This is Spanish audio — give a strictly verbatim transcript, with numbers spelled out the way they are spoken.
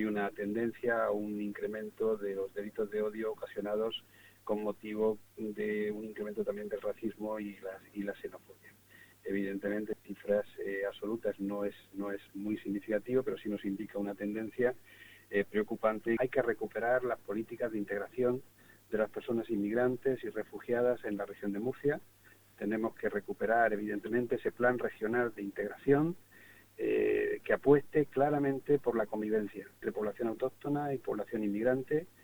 hay una tendencia a un incremento de los delitos de odio ocasionados con motivo de un incremento también del racismo y la, y la xenofobia. Evidentemente, cifras eh, absolutas no es, no es muy significativo, pero sí nos indica una tendencia eh, preocupante. Hay que recuperar las políticas de integración de las personas inmigrantes y refugiadas en la región de Murcia. Tenemos que recuperar, evidentemente, ese plan regional de integración eh, que apueste claramente por la convivencia entre población autóctona y población inmigrante,